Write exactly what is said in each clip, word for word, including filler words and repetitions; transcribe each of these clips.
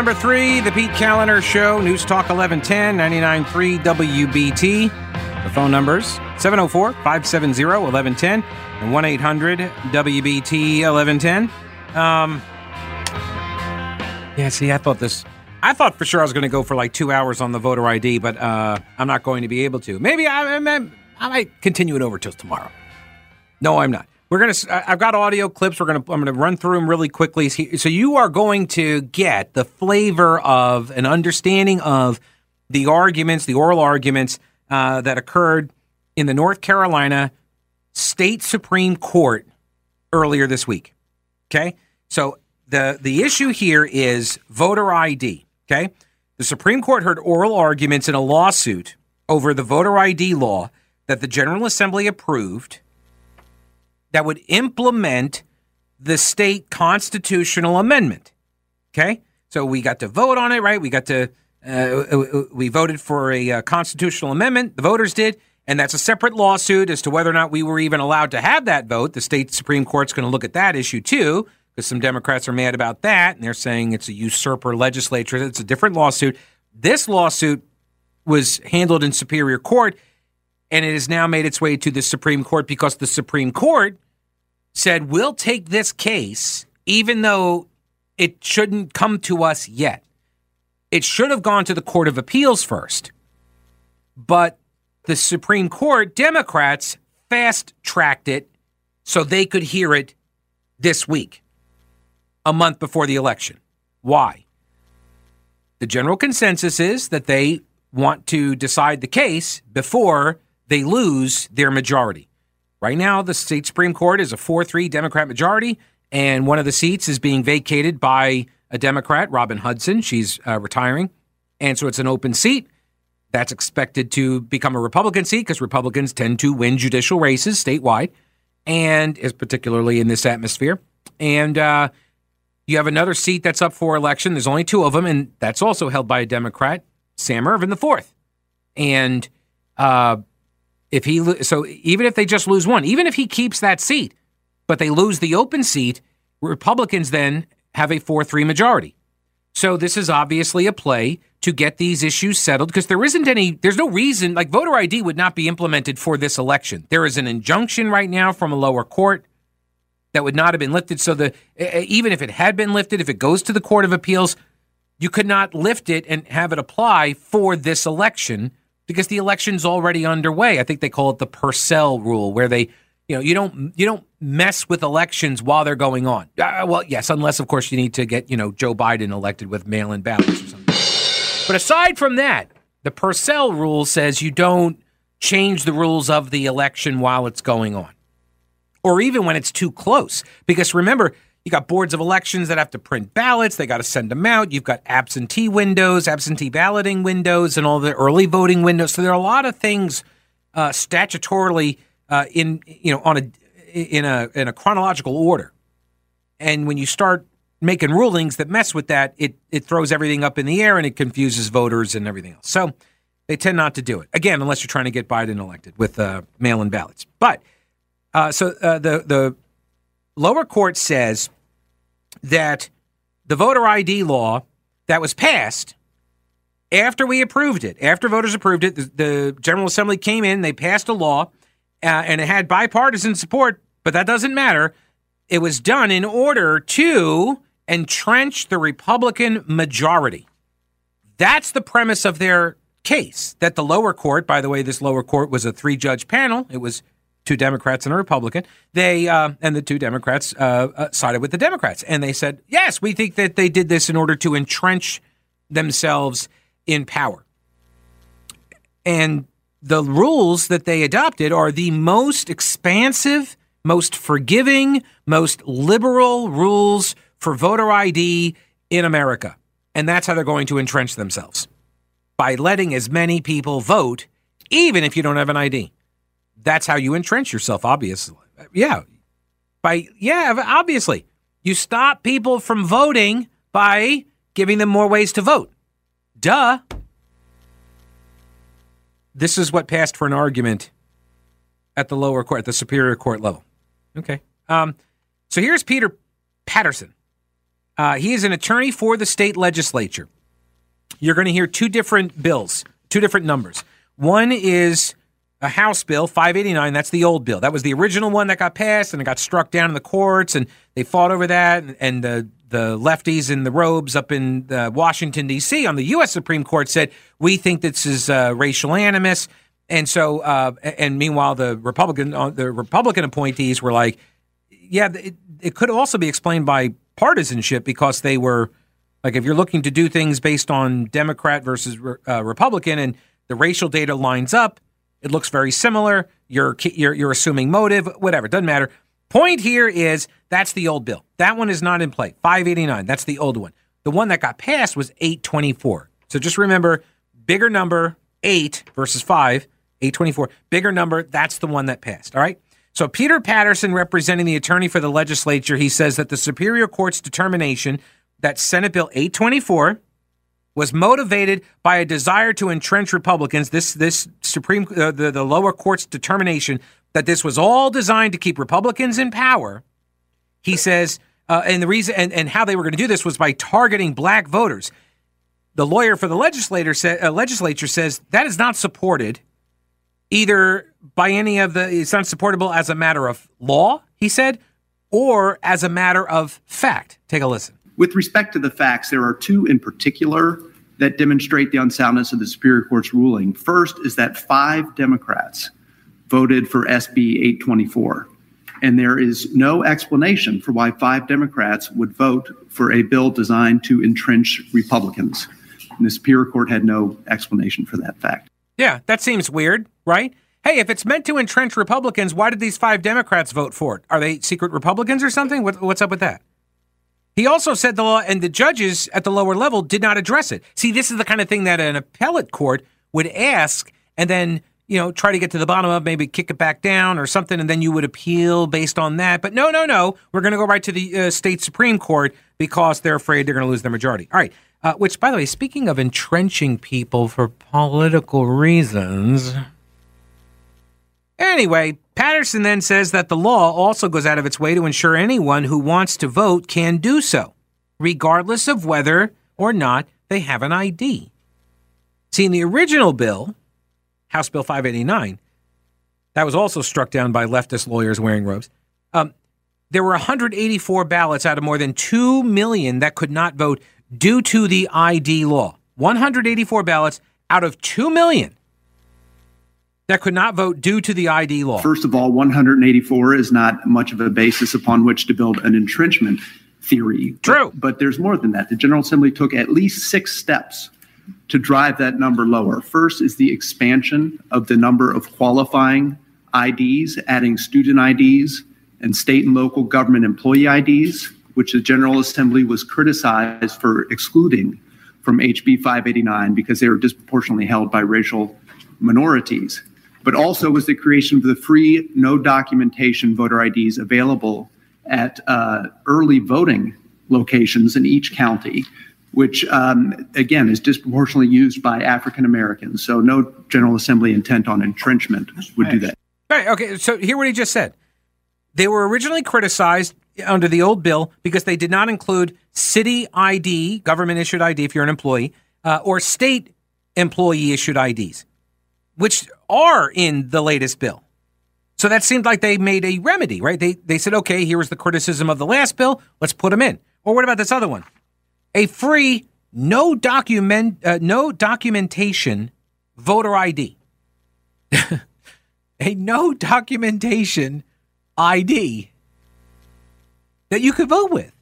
number three, the Pete Kaliner Show, News Talk eleven ten, ninety-nine point three W B T. The phone numbers, seven oh four, five seven zero, eleven ten and one eight hundred W B T eleven ten. Um, yeah, see, I thought this... I thought for sure I was going to go for like two hours on the voter I D, but uh, I'm not going to be able to. Maybe I, I, I might continue it over till tomorrow. No, I'm not. We're gonna. I've got audio clips. We're gonna. I'm gonna run through them really quickly. So you are going to get the flavor of an understanding of the arguments, the oral arguments uh, that occurred in the North Carolina State Supreme Court earlier this week. Okay, so the the issue here is voter I D. Okay, the Supreme Court heard oral arguments in a lawsuit over the voter I D law that the General Assembly approved that would implement the state constitutional amendment. Okay? So we got to vote on it, right? We got to, uh, we voted for a uh, constitutional amendment. The voters did. And that's a separate lawsuit as to whether or not we were even allowed to have that vote. The state Supreme Court's going to look at that issue too, because some Democrats are mad about that. And they're saying it's a usurper legislature. It's a different lawsuit. This lawsuit was handled in Superior Court, and it has now made its way to the Supreme Court because the Supreme Court said, we'll take this case even though it shouldn't come to us yet. It should have gone to the Court of Appeals first. But the Supreme Court, Democrats, fast-tracked it so they could hear it this week, a month before the election. Why? The general consensus is that they want to decide the case before they lose their majority. Right now, the state Supreme Court is a four three Democrat majority, and one of the seats is being vacated by a Democrat, Robin Hudson. She's uh, retiring, and so it's an open seat. That's expected to become a Republican seat because Republicans tend to win judicial races statewide, and is particularly in this atmosphere. And uh, you have another seat that's up for election. There's only two of them, and that's also held by a Democrat, Sam Ervin the fourth. And uh, if he lo- so even if they just lose one, even if he keeps that seat, but they lose the open seat, Republicans then have a four three majority. So this is obviously a play to get these issues settled because there isn't any, there's no reason, like voter I D would not be implemented for this election. There is an injunction right now from a lower court that would not have been lifted. So the even if it had been lifted, if it goes to the Court of Appeals, you could not lift it and have it apply for this election because the election's already underway. I think they call it the Purcell rule, where they, you know, you don't you don't mess with elections while they're going on. Uh, well, yes, unless, of course, you need to get, you know, Joe Biden elected with mail-in ballots or something. But aside from that, the Purcell rule says you don't change the rules of the election while it's going on, or even when it's too close. Because remember, you got boards of elections that have to print ballots. They got to send them out. You've got absentee windows, absentee balloting windows, and all the early voting windows. So there are a lot of things uh, statutorily uh, in you know on a in a in a chronological order. And when you start making rulings that mess with that, it it throws everything up in the air and it confuses voters and everything else. So they tend not to do it again unless you're trying to get Biden elected with uh, mail-in ballots. But uh, so uh, the the lower court says that the voter I D law that was passed after we approved it, after voters approved it, the, the General Assembly came in, they passed a law, uh, and it had bipartisan support, but that doesn't matter. It was done in order to entrench the Republican majority. That's the premise of their case, that the lower court, by the way, this lower court was a three-judge panel. It was two Democrats and a Republican. They uh, and the two Democrats uh, uh, sided with the Democrats. And they said, yes, we think that they did this in order to entrench themselves in power. And the rules that they adopted are the most expansive, most forgiving, most liberal rules for voter I D in America. And that's how they're going to entrench themselves, by letting as many people vote, even if you don't have an I D. That's how you entrench yourself, obviously. Yeah. By yeah, obviously. You stop people from voting by giving them more ways to vote. Duh. This is what passed for an argument at the lower court, at the Superior Court level. Okay. Um, so here's Peter Patterson. Uh, he is an attorney for the state legislature. You're going to hear two different bills, two different numbers. One is a House bill, five eighty-nine. That's the old bill. That was the original one that got passed, and it got struck down in the courts, and they fought over that. And, and the, the lefties in the robes up in uh, Washington, D C on the U S Supreme Court said, we think this is uh, racial animus. And so, uh, and meanwhile, the Republican uh, the Republican appointees were like, yeah, it, it could also be explained by partisanship, because they were like, if you're looking to do things based on Democrat versus uh, Republican and the racial data lines up, it looks very similar. You're, you're you're assuming motive, whatever. Doesn't matter. Point here is that's the old bill. That one is not in play. five eighty-nine. That's the old one. The one that got passed was eight twenty-four. So just remember, bigger number, eight versus five, eight twenty-four. Bigger number, that's the one that passed. All right. So Peter Patterson, representing the attorney for the legislature, he says that the Superior Court's determination that Senate Bill eight twenty-four was motivated by a desire to entrench Republicans. This this Supreme uh, the, the lower court's determination that this was all designed to keep Republicans in power. He says, uh, and the reason and, and how they were going to do this was by targeting black voters. The lawyer for the legislator sa- uh, legislature says that is not supported either by any of the, it's not supportable as a matter of law, he said, or as a matter of fact. Take a listen. With respect to the facts, there are two in particular that demonstrate the unsoundness of the Superior Court's ruling. First is that five Democrats voted for S B eight twenty-four, and there is no explanation for why five Democrats would vote for a bill designed to entrench Republicans. And the Superior Court had no explanation for that fact. Yeah, that seems weird, right? Hey, if it's meant to entrench Republicans, why did these five Democrats vote for it? Are they secret Republicans or something? What, what's up with that? He also said the law and the judges at the lower level did not address it. See, this is the kind of thing that an appellate court would ask and then, you know, try to get to the bottom of, maybe kick it back down or something, and then you would appeal based on that. But no, no, no. We're going to go right to the uh, state Supreme Court because they're afraid they're going to lose their majority. All right. Uh, which, by the way, speaking of entrenching people for political reasons. Anyway, Patterson then says that the law also goes out of its way to ensure anyone who wants to vote can do so, regardless of whether or not they have an I D. See, in the original bill, House Bill five eighty-nine, that was also struck down by leftist lawyers wearing robes. Um, there were one hundred eighty-four ballots out of more than two million that could not vote due to the I D law. one hundred eighty-four ballots out of two million that could not vote due to the I D law. First of all, one hundred eighty-four is not much of a basis upon which to build an entrenchment theory. True. But, but there's more than that. The General Assembly took at least six steps to drive that number lower. First is the expansion of the number of qualifying I Ds, adding student I Ds and state and local government employee I Ds, which the General Assembly was criticized for excluding from H B five eighty-nine because they were disproportionately held by racial minorities. But also was the creation of the free, no documentation voter I Ds available at uh, early voting locations in each county, which, um, again, is disproportionately used by African Americans. So no General Assembly intent on entrenchment would do that. All right, okay, so hear what he just said. They were originally criticized under the old bill because they did not include city I D, government-issued I D if you're an employee, uh, or state employee-issued I Ds, which are in the latest bill. So that seemed like they made a remedy, right? They they said, okay, here was the criticism of the last bill. Let's put them in. Or what about this other one? A free, no document, uh, no documentation voter I D. A no documentation I D that you could vote with.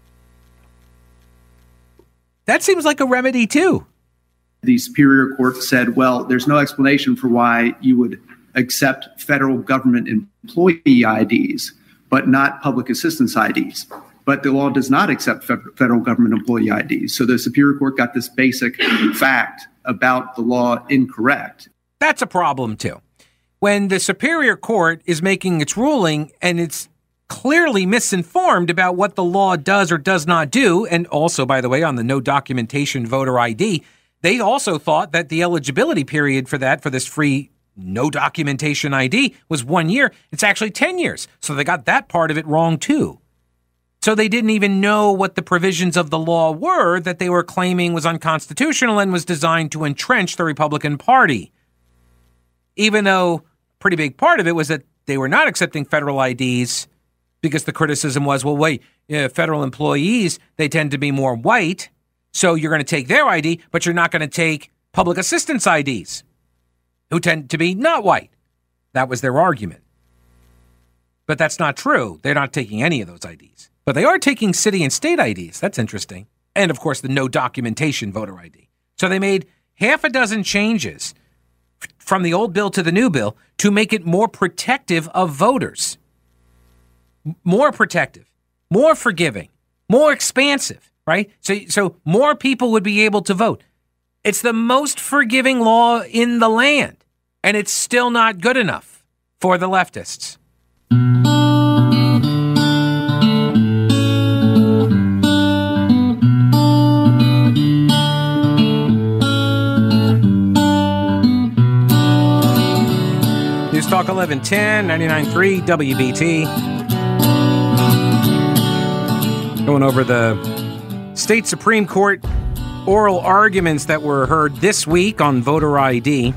That seems like a remedy too. The Superior Court said, well, there's no explanation for why you would accept federal government employee I Ds, but not public assistance I Ds. But the law does not accept federal government employee I Ds. So the Superior Court got this basic fact about the law incorrect. That's a problem too. When the Superior Court is making its ruling and it's clearly misinformed about what the law does or does not do, and also, by the way, on the no documentation voter I D, they also thought that the eligibility period for that, for this free no documentation I D, was one year. It's actually ten years. So they got that part of it wrong too. So they didn't even know what the provisions of the law were that they were claiming was unconstitutional and was designed to entrench the Republican Party. Even though a pretty big part of it was that they were not accepting federal I Ds because the criticism was, well, wait, yeah, federal employees, they tend to be more white, so you're going to take their I D, but you're not going to take public assistance I Ds, who tend to be not white. That was their argument. But that's not true. They're not taking any of those I Ds. But they are taking city and state I Ds. That's interesting. And, of course, the no documentation voter I D. So they made half a dozen changes from the old bill to the new bill to make it more protective of voters. More protective, more forgiving, more expansive, right? So, so more people would be able to vote. It's the most forgiving law in the land, and it's still not good enough for the leftists. News Talk eleven ten, ninety-nine point three W B T. Going over the state Supreme Court oral arguments that were heard this week on voter I D.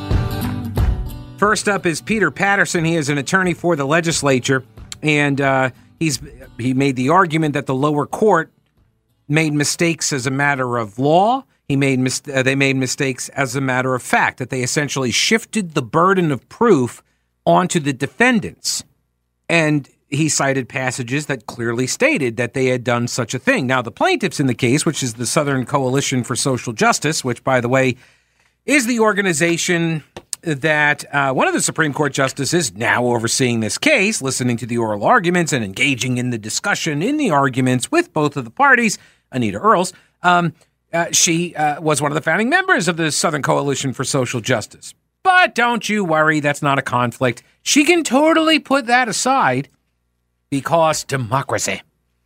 First up is Peter Patterson. He is an attorney for the legislature, and uh, he's he made the argument that the lower court made mistakes as a matter of law. He made mis- uh, they made mistakes as a matter of fact, that they essentially shifted the burden of proof onto the defendants. And he cited passages that clearly stated that they had done such a thing. Now, the plaintiffs in the case, which is the Southern Coalition for Social Justice, which, by the way, is the organization that uh, one of the Supreme Court justices now overseeing this case, listening to the oral arguments and engaging in the discussion in the arguments with both of the parties, Anita Earls, um, uh, she uh, was one of the founding members of the Southern Coalition for Social Justice. But don't you worry, that's not a conflict. She can totally put that aside because democracy.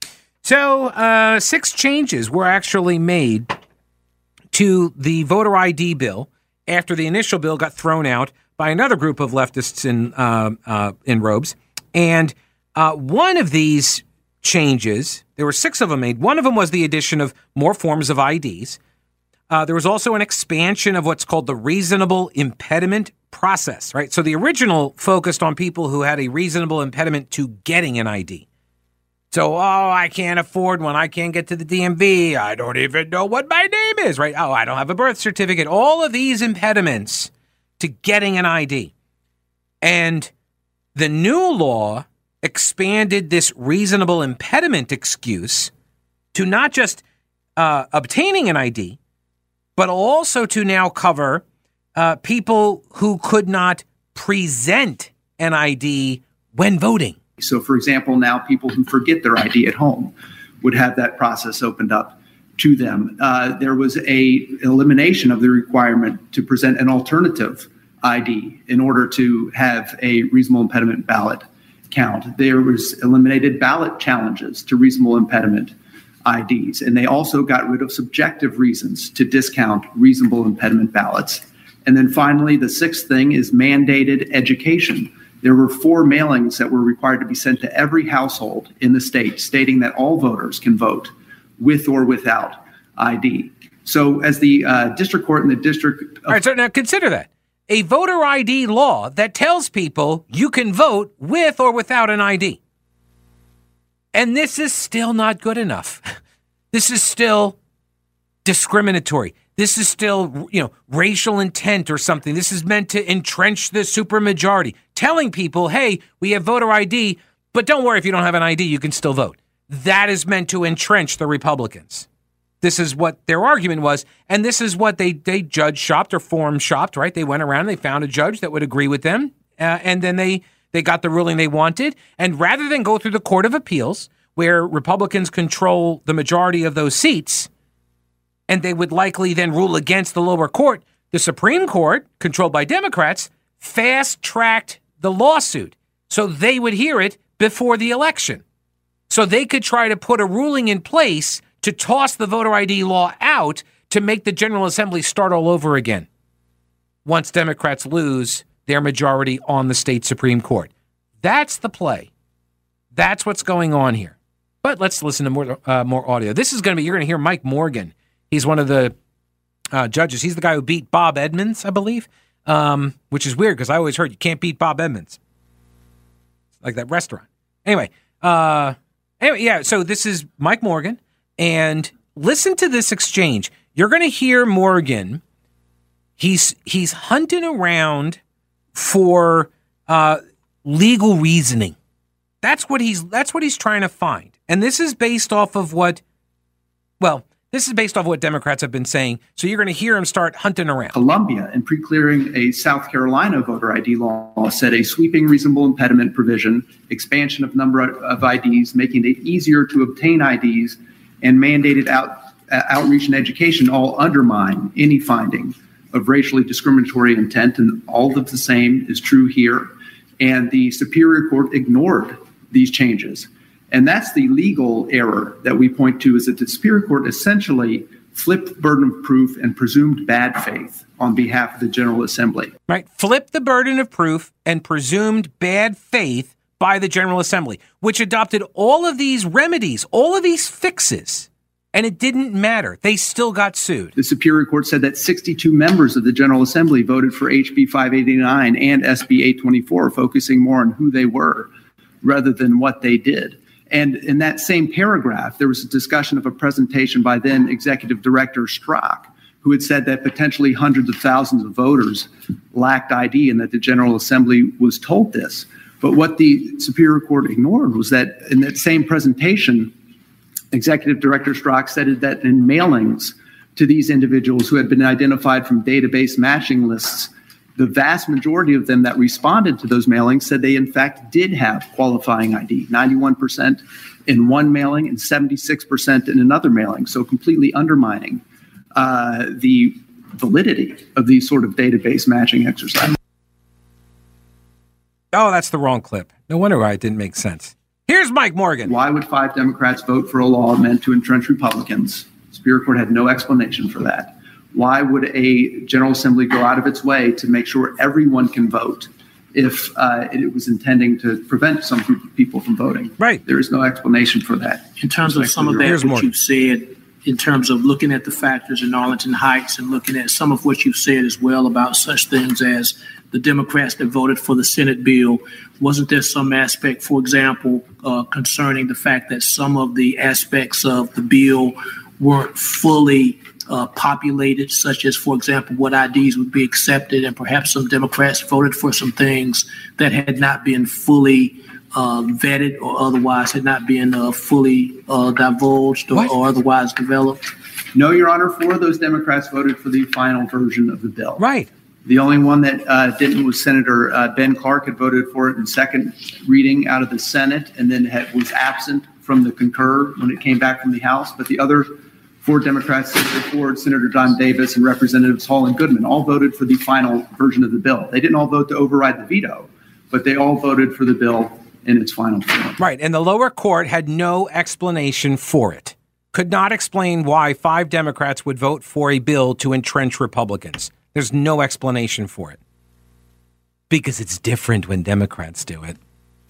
So uh, six changes were actually made to the voter I D bill after the initial bill got thrown out by another group of leftists in uh, uh, in robes. And uh, one of these changes, there were six of them made. One of them was the addition of more forms of I Ds. Uh, there was also an expansion of what's called the reasonable impediment process, right? So the original focused on people who had a reasonable impediment to getting an I D. So, oh, I can't afford one. I can't get to the D M V. I don't even know what my name is, right? Oh, I don't have a birth certificate. All of these impediments to getting an I D. And the new law expanded this reasonable impediment excuse to not just uh, obtaining an I D, but also to now cover uh, people who could not present an I D when voting. So, for example, now people who forget their I D at home would have that process opened up to them. Uh, there was a elimination of the requirement to present an alternative I D in order to have a reasonable impediment ballot count. There was eliminated ballot challenges to reasonable impediment I Ds, and they also got rid of subjective reasons to discount reasonable impediment ballots. And then finally, the sixth thing is mandated education. There were four mailings that were required to be sent to every household in the state, stating that all voters can vote with or without I D. So as the uh, district court and the district... Of- All right, so now consider that. A voter I D law that tells people you can vote with or without an I D. And this is still not good enough. This is still discriminatory. This is still, you know, racial intent or something. This is meant to entrench the supermajority, telling people, hey, we have voter I D, but don't worry, if you don't have an I D, you can still vote. That is meant to entrench the Republicans. This is what their argument was, and this is what they, they judge shopped or forum shopped, right? They went around and they found a judge that would agree with them, uh, and then they, they got the ruling they wanted. And rather than go through the Court of Appeals, where Republicans control the majority of those seats, and they would likely then rule against the lower court, the Supreme Court, controlled by Democrats, fast-tracked the lawsuit so they would hear it before the election. So they could try to put a ruling in place to toss the voter I D law out to make the General Assembly start all over again once Democrats lose their majority on the state Supreme Court. That's the play. That's what's going on here. But let's listen to more uh, more audio. This is going to be, you're going to hear Mike Morgan. He's one of the uh, judges. He's the guy who beat Bob Edmonds, I believe, um, which is weird because I always heard you can't beat Bob Edmonds. Like that restaurant. Anyway, uh, anyway, yeah, so this is Mike Morgan, and listen to this exchange. You're going to hear Morgan. He's he's hunting around for uh, legal reasoning. That's what he's that's what he's trying to find. And this is based off of what, well, this is based off of what Democrats have been saying. So you're going to hear him start hunting around. Columbia, in pre-clearing a South Carolina voter I D law, said a sweeping reasonable impediment provision, expansion of number of I Ds, making it easier to obtain I Ds, and mandated out, uh, outreach and education all undermine any finding of racially discriminatory intent. And all of the same is true here. And the Superior Court ignored these changes. And that's the legal error that we point to, is that the Superior Court essentially flipped the burden of proof and presumed bad faith on behalf of the General Assembly. Right. Flipped the burden of proof and presumed bad faith by the General Assembly, which adopted all of these remedies, all of these fixes, and it didn't matter. They still got sued. The Superior Court said that sixty-two members of the General Assembly voted for H B five eighty-nine and S B eight twenty-four, focusing more on who they were rather than what they did. And in that same paragraph, there was a discussion of a presentation by then Executive Director Strzok, who had said that potentially hundreds of thousands of voters lacked I D and that the General Assembly was told this. But what the Superior Court ignored was that in that same presentation, Executive Director Strzok said that in mailings to these individuals who had been identified from database matching lists, the vast majority of them that responded to those mailings said they in fact did have qualifying I D, ninety-one percent in one mailing and seventy-six percent in another mailing, so completely undermining uh, the validity of these sort of database matching exercises. Oh, that's the wrong clip. No wonder why it didn't make sense. Here's Mike Morgan. Why would five Democrats vote for a law meant to entrench Republicans? The Superior Court had no explanation for that. Why would a General Assembly go out of its way to make sure everyone can vote if uh, it was intending to prevent some group of people from voting? Right. There is no explanation for that. In terms of some of that, what you've said, in terms of looking at the factors in Arlington Heights and looking at some of what you said as well about such things as the Democrats that voted for the Senate bill, wasn't there some aspect, for example, uh, concerning the fact that some of the aspects of the bill weren't fully Uh, populated, such as, for example, what I Ds would be accepted, and perhaps some Democrats voted for some things that had not been fully uh, vetted or otherwise had not been uh, fully uh, divulged or, or otherwise developed? No, Your Honor, four of those Democrats voted for the final version of the bill. Right. The only one that uh, didn't was Senator uh, Ben Clark, had voted for it in second reading out of the Senate and then had, was absent from the concur when it came back from the House. But the other four Democrats, Senator Ford, Senator Don Davis, and Representatives Hall and Goodman, all voted for the final version of the bill. They didn't all vote to override the veto, but they all voted for the bill in its final form. Right, and the lower court had no explanation for it. Could not explain why five Democrats would vote for a bill to entrench Republicans. There's no explanation for it. Because it's different when Democrats do it.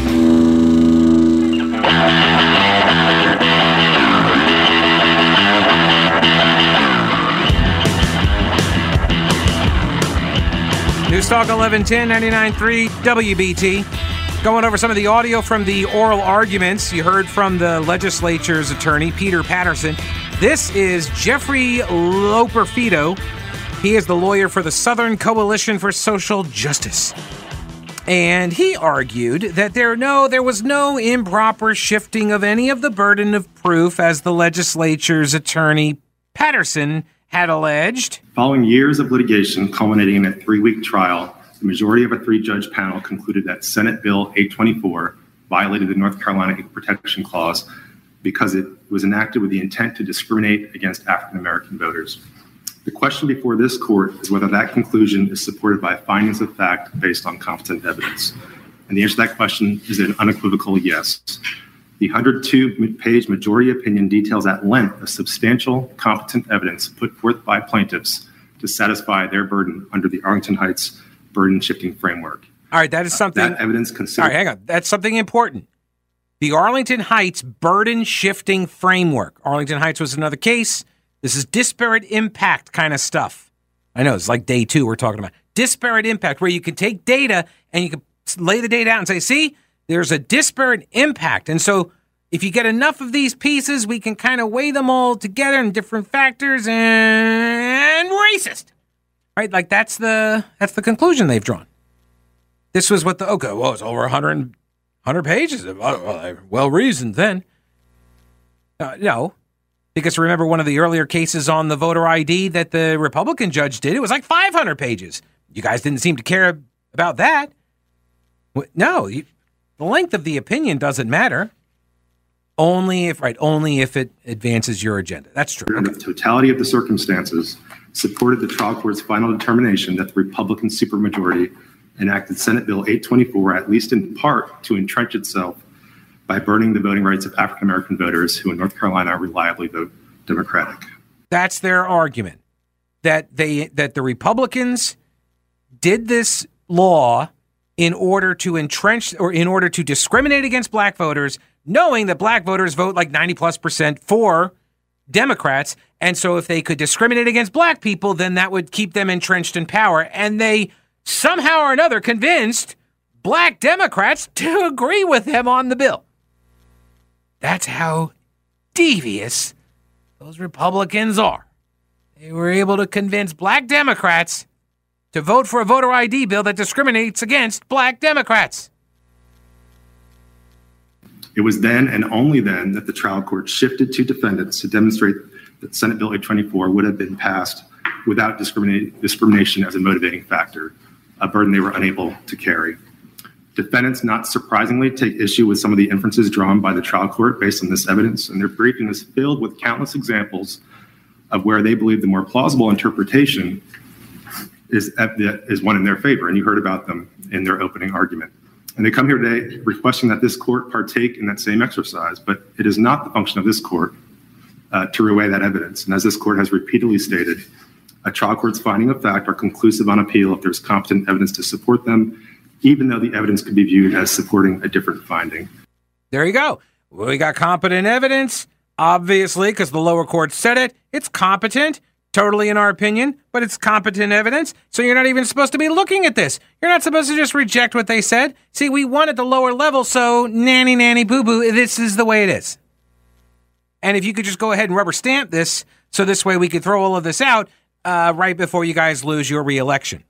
News Talk eleven ten, ninety-nine point three W B T. Going over some of the audio from the oral arguments. You heard from the legislature's attorney, Peter Patterson. This is Jeffrey Loperfido. He is the lawyer for the Southern Coalition for Social Justice. And he argued that there no there was no improper shifting of any of the burden of proof, as the legislature's attorney, Patterson, had alleged. Following years of litigation culminating in a three-week trial, the majority of a three-judge panel concluded that Senate Bill eight twenty-four violated the North Carolina Equal Protection Clause because it was enacted with the intent to discriminate against African-American voters. The question before this court is whether that conclusion is supported by findings of fact based on competent evidence. And the answer to that question is an unequivocal yes. The one hundred two page majority opinion details at length a substantial competent evidence put forth by plaintiffs to satisfy their burden under the Arlington Heights burden shifting framework. All right, that is something. Uh, that evidence considered. All right, hang on. That's something important. the Arlington Heights burden shifting framework. Arlington Heights was another case. This is disparate impact kind of stuff. I know, it's like day two we're talking about. Disparate impact, where you can take data and you can lay the data out and say, see, there's a disparate impact. And so if you get enough of these pieces, we can kind of weigh them all together in different factors and racist. Right? Like that's the that's the conclusion they've drawn. This was what the, okay, well, it's over one hundred, one hundred pages. Well, well reasoned then. Uh, no, because remember one of the earlier cases on the voter I D that the Republican judge did, it was like five hundred pages. You guys didn't seem to care about that. No, you, the length of the opinion doesn't matter. Only if, right, only if it advances your agenda. That's true. Okay. The totality of the circumstances supported the trial court's final determination that the Republican supermajority enacted Senate Bill eight twenty-four, at least in part, to entrench itself by burdening the voting rights of African-American voters who in North Carolina reliably vote Democratic. That's their argument, that they that the Republicans did this law in order to entrench or in order to discriminate against black voters, knowing that black voters vote like ninety plus percent for Democrats. And so if they could discriminate against black people, then that would keep them entrenched in power. And they somehow or another convinced black Democrats to agree with them on the bill. That's how devious those Republicans are. They were able to convince black Democrats to vote for a voter I D bill that discriminates against black Democrats. It was then and only then that the trial court shifted to defendants to demonstrate that Senate Bill eight twenty-four would have been passed without discrimination as a motivating factor, a burden they were unable to carry. Defendants, not surprisingly, take issue with some of the inferences drawn by the trial court based on this evidence, and their briefing is filled with countless examples of where they believe the more plausible interpretation is, is one in their favor, and you heard about them in their opening argument. And they come here today requesting that this court partake in that same exercise, but it is not the function of this court uh, to reweigh that evidence. And as this court has repeatedly stated, a trial court's finding of fact are conclusive on appeal if there's competent evidence to support them, even though the evidence could be viewed as supporting a different finding. There you go. We got competent evidence, obviously, because the lower court said it. It's competent, totally in our opinion, but it's competent evidence, so you're not even supposed to be looking at this. You're not supposed to just reject what they said. See, we won at the lower level, so nanny, nanny, boo-boo, this is the way it is. And if you could just go ahead and rubber stamp this, so this way we could throw all of this out uh, right before you guys lose your reelection.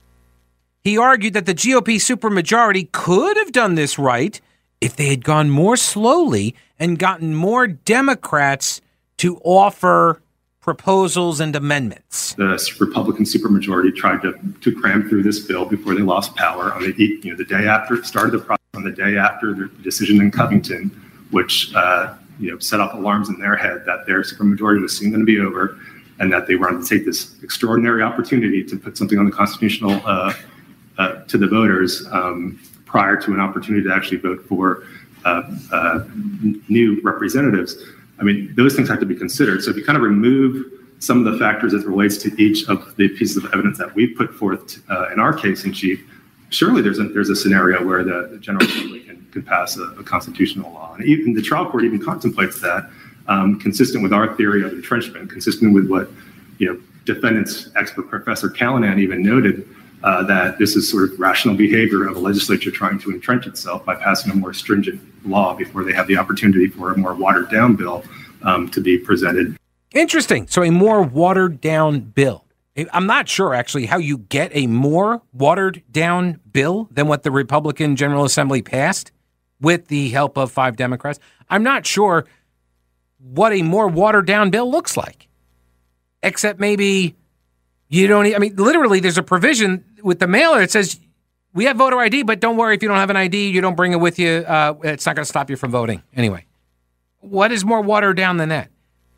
He argued that the G O P supermajority could have done this right if they had gone more slowly and gotten more Democrats to offer proposals and amendments. The Republican supermajority tried to, to cram through this bill before they lost power on the you know the day after it started the process, on the day after the decision in Covington, which uh, you know set off alarms in their head that their supermajority was soon going to be over, and that they wanted to take this extraordinary opportunity to put something on the constitutional uh, uh, to the voters um, prior to an opportunity to actually vote for uh, uh, new representatives. I mean, those things have to be considered. So if you kind of remove some of the factors as it relates to each of the pieces of evidence that we've put forth uh, in our case in chief, surely there's a, there's a scenario where the, the General Assembly can, can pass a, a constitutional law. And even the trial court even contemplates that, um, consistent with our theory of entrenchment, consistent with what, you know, defendants expert Professor Callanan even noted, uh, that this is sort of rational behavior of a legislature trying to entrench itself by passing a more stringent law before they have the opportunity for a more watered down bill um, to be presented. Interesting. So a more watered down bill. I'm not sure actually how you get a more watered down bill than what the Republican General Assembly passed with the help of five Democrats. I'm not sure what a more watered down bill looks like, except maybe you don't, I mean, literally there's a provision with the mailer that says we have voter I D, but don't worry if you don't have an I D, you don't bring it with you. Uh, it's not going to stop you from voting anyway. What is more watered down than that?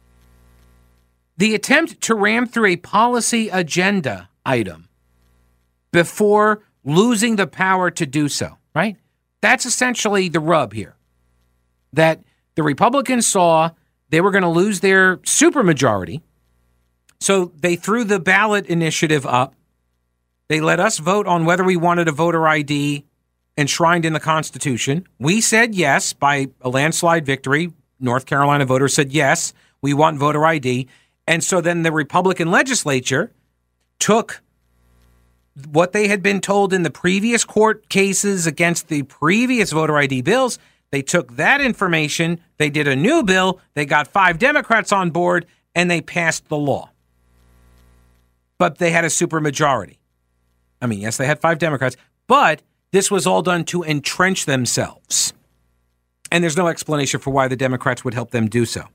The attempt to ram through a policy agenda item before losing the power to do so, right? That's essentially the rub here. That the Republicans saw they were going to lose their supermajority, so they threw the ballot initiative up. They let us vote on whether we wanted a voter I D enshrined in the Constitution. We said yes by a landslide victory. North Carolina voters said yes, we want voter I D. And so then the Republican legislature took what they had been told in the previous court cases against the previous voter I D bills. They took that information, they did a new bill, they got five Democrats on board, and they passed the law. But they had a supermajority. I mean, yes, they had five Democrats, but this was all done to entrench themselves. And there's no explanation for why the Democrats would help them do so.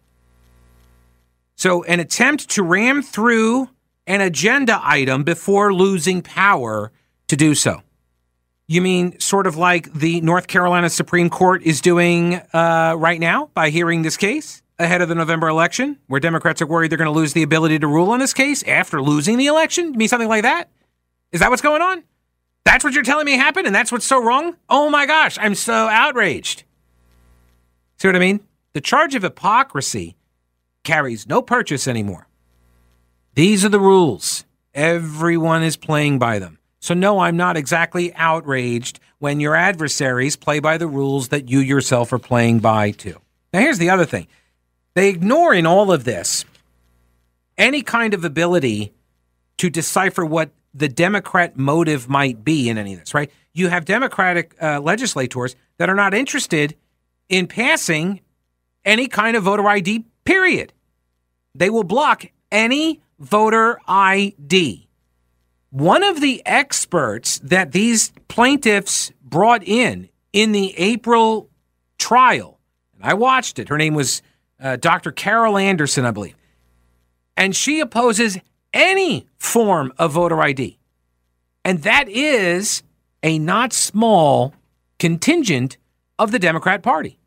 So an attempt to ram through an agenda item before losing power to do so. You mean sort of like the North Carolina Supreme Court is doing uh, right now by hearing this case ahead of the November election, where Democrats are worried they're going to lose the ability to rule on this case after losing the election? You mean something like that? Is that what's going on? That's what you're telling me happened, and that's what's so wrong? Oh my gosh, I'm so outraged. See what I mean? The charge of hypocrisy carries no purchase anymore. These are the rules. Everyone is playing by them. So no, I'm not exactly outraged when your adversaries play by the rules that you yourself are playing by too. Now here's the other thing. They ignore in all of this any kind of ability to decipher what the Democrat motive might be in any of this, right? You have Democratic uh, legislators that are not interested in passing any kind of voter I D, period. They will block any voter I D. One of the experts that these plaintiffs brought in in the April trial, and I watched it, her name was uh, Doctor Carol Anderson, I believe, and she opposes any form of voter I D. And that is a not small contingent of the Democrat Party.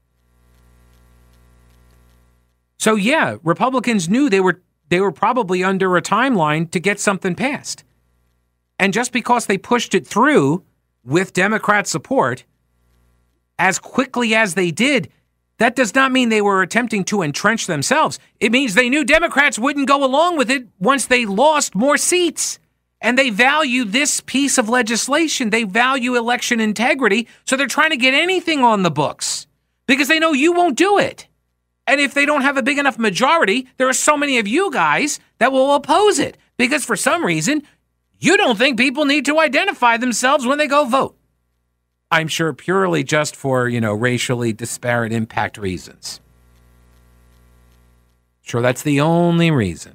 So yeah, Republicans knew they were they were probably under a timeline to get something passed. And just because they pushed it through with Democrat support as quickly as they did, that does not mean they were attempting to entrench themselves. It means they knew Democrats wouldn't go along with it once they lost more seats. And they value this piece of legislation. They value election integrity. So they're trying to get anything on the books because they know you won't do it. And if they don't have a big enough majority, there are so many of you guys that will oppose it because for some reason, you don't think people need to identify themselves when they go vote. I'm sure purely just for, you know, racially disparate impact reasons. Sure, that's the only reason.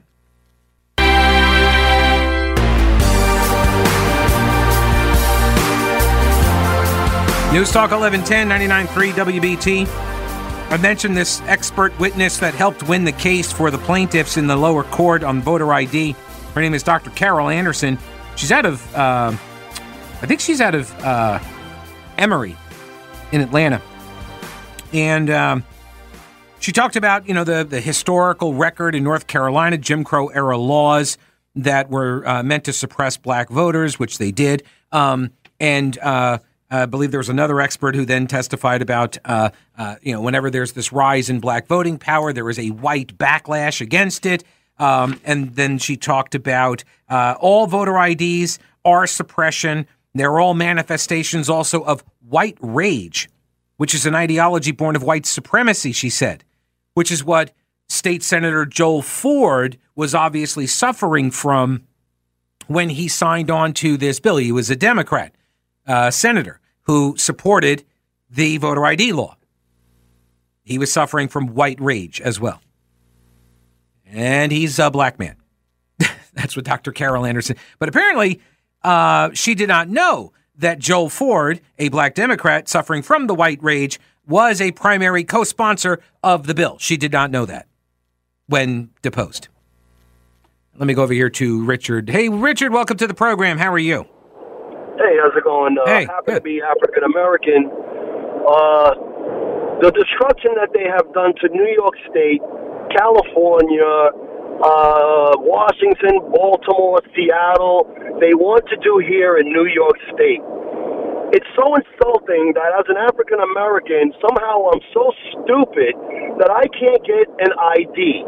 News Talk eleven ten, ninety-nine point three W B T. I mentioned this expert witness that helped win the case for the plaintiffs in the lower court on voter I D. Her name is Doctor Carol Anderson. She's out of, uh, I think she's out of uh, Emory in Atlanta. And um, she talked about, you know, the, the historical record in North Carolina, Jim Crow era laws that were uh, meant to suppress black voters, which they did. Um, and uh, I believe there was another expert who then testified about, uh, uh, you know, whenever there's this rise in black voting power, there is a white backlash against it. Um, and then she talked about uh, all voter I Ds are suppression. They're all manifestations also of white rage, which is an ideology born of white supremacy, she said, which is what State Senator Joel Ford was obviously suffering from when he signed on to this bill. He was a Democrat uh, senator who supported the voter I D law. He was suffering from white rage as well. And he's a black man. That's what Doctor Carol Anderson. But apparently, uh, she did not know that Joel Ford, a black Democrat suffering from the white rage, was a primary co-sponsor of the bill. She did not know that when deposed. Let me go over here to Richard. Hey, Richard, welcome to the program. How are you? Hey, how's it going? Uh, hey, happy good. to be African American. Uh, the destruction that they have done to New York State, California, uh, Washington, Baltimore, Seattle, they want to do here in New York State. It's so insulting that as an African American, somehow I'm so stupid that I can't get an I D.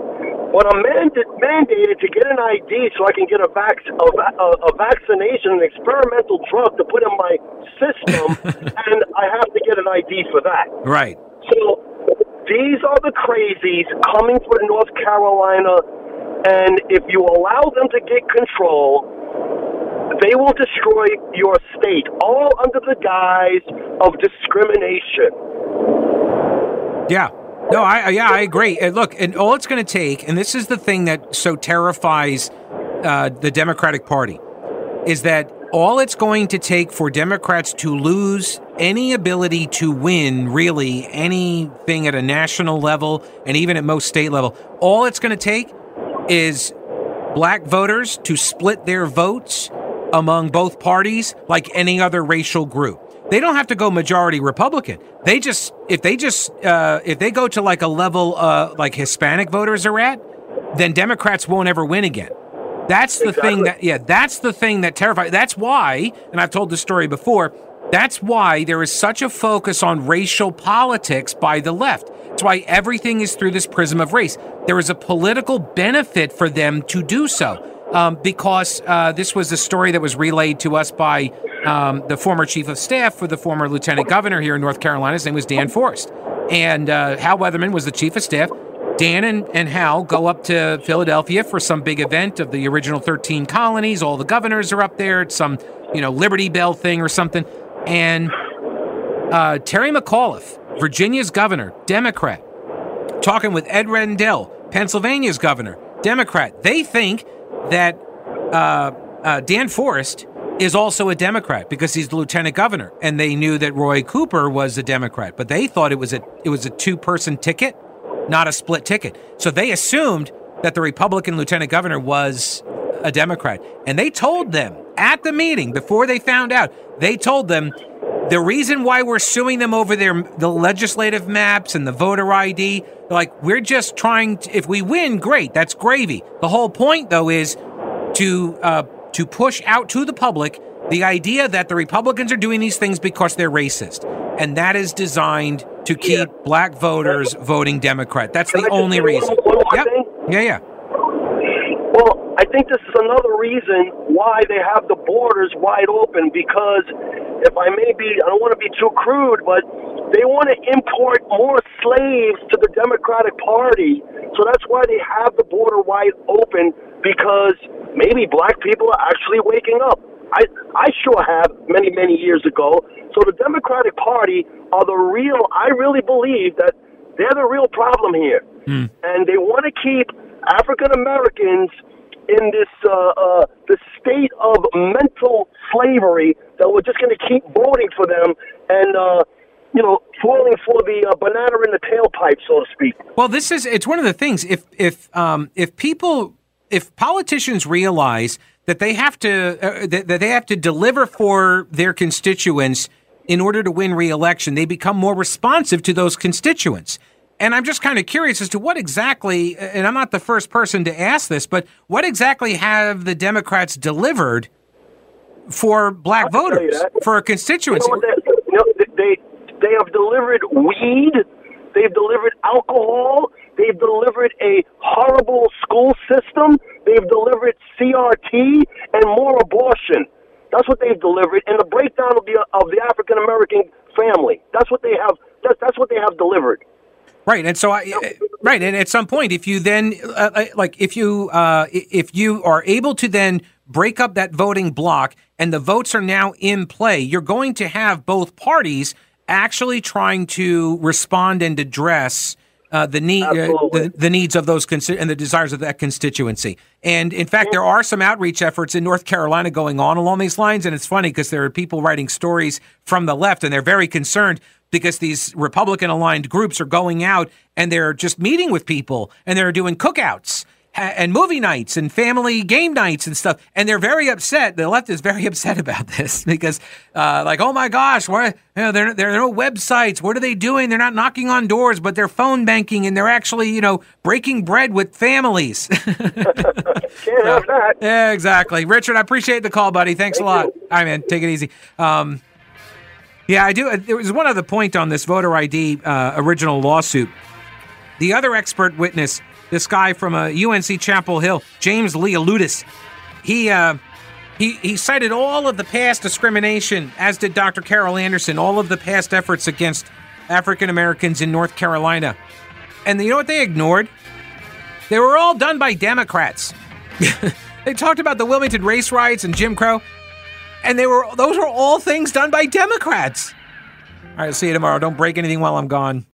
But I'm manda- mandated to get an I D so I can get a, vac- a, a, a vaccination, an experimental drug to put in my system, and I have to get an I D for that. Right. So these are the crazies coming for North Carolina, and if you allow them to get control, they will destroy your state, all under the guise of discrimination. Yeah. No, I yeah, I agree. And look, and all it's going to take, and this is the thing that so terrifies uh, the Democratic Party, is that all it's going to take for Democrats to lose any ability to win, really, anything at a national level and even at most state level, all it's going to take is black voters to split their votes among both parties like any other racial group. They don't have to go majority Republican. They just, if they just, uh, if they go to like a level uh, like Hispanic voters are at, then Democrats won't ever win again. That's the exactly. thing that, yeah, that's the thing that terrifies. That's why, and I've told this story before, that's why there is such a focus on racial politics by the left. That's why everything is through this prism of race. There is a political benefit for them to do so. Um, because uh, this was a story that was relayed to us by um, the former chief of staff for the former lieutenant governor here in North Carolina. His name was Dan Forest. And uh, Hal Weatherman was the chief of staff. Dan and, and Hal go up to Philadelphia for some big event of the original thirteen colonies. All the governors are up there. It's some, you know, Liberty Bell thing or something. And uh, Terry McAuliffe, Virginia's governor, Democrat, talking with Ed Rendell, Pennsylvania's governor, Democrat. They think that uh, uh, Dan Forest is also a Democrat because he's the lieutenant governor, and they knew that Roy Cooper was a Democrat, but they thought it was a it was a two-person ticket, not a split ticket. So they assumed that the Republican lieutenant governor was a Democrat, and they told them at the meeting before they found out. They told them the reason why we're suing them over their the legislative maps and the voter I D. Like, we're just trying to, if we win, great, that's gravy. The whole point, though, is to uh, to push out to the public the idea that the Republicans are doing these things because they're racist. And that is designed to keep yeah. black voters voting Democrat. That's the only reason. Yep. Yeah, yeah. Well, I think this is another reason why they have the borders wide open, because if I may be, I don't want to be too crude, but they want to import more slaves to the Democratic Party. So that's why they have the border wide open, because maybe black people are actually waking up. I, I sure have many, many years ago. So the Democratic Party are the real, I really believe that they're the real problem here. Mm. And they want to keep African Americans in this uh, uh, this state of mental slavery that we're just going to keep voting for them and, uh, you know, falling for the uh, banana in the tailpipe, so to speak. Well, this is, it's one of the things, if, if, um, if people, if politicians realize that they have to, uh, that, that they have to deliver for their constituents in order to win re-election, they become more responsive to those constituents. And I'm just kind of curious as to what exactly, and I'm not the first person to ask this, but what exactly have the Democrats delivered for black voters, for a constituency? You know, they, you know, they, they have delivered weed, they've delivered alcohol, they've delivered a horrible school system, they've delivered C R T and more abortion. That's what they've delivered, and the breakdown of the of the African American family. That's what they have. That's that's what they have delivered. Right, and so I, right, and at some point, if you then, uh, like, if you, uh, if you are able to then break up that voting block, and the votes are now in play, you're going to have both parties actually trying to respond and address uh, the need, uh, the, the needs of those consti- and the desires of that constituency. And in fact, there are some outreach efforts in North Carolina going on along these lines, and it's funny because there are people writing stories from the left, and they're very concerned because these Republican-aligned groups are going out and they're just meeting with people and they're doing cookouts and movie nights and family game nights and stuff. And they're very upset. The left is very upset about this because, uh, like, oh, my gosh, why, you know, there, there are no websites. What are they doing? They're not knocking on doors, but they're phone banking and they're actually, you know, breaking bread with families. Can't have that. Yeah, exactly. Richard, I appreciate the call, buddy. Thanks Thank a lot. You. All right, man. Take it easy. Um, Yeah, I do. There was one other point on this voter I D uh, original lawsuit. The other expert witness this guy from uh, U N C Chapel Hill, James Leoludis. He, uh, he, he cited all of the past discrimination, as did Doctor Carol Anderson, all of the past efforts against African Americans in North Carolina. And you know what they ignored? They were all done by Democrats. They talked about the Wilmington race riots and Jim Crow, and they were those were all things done by Democrats. All right, see you tomorrow. Don't break anything while I'm gone.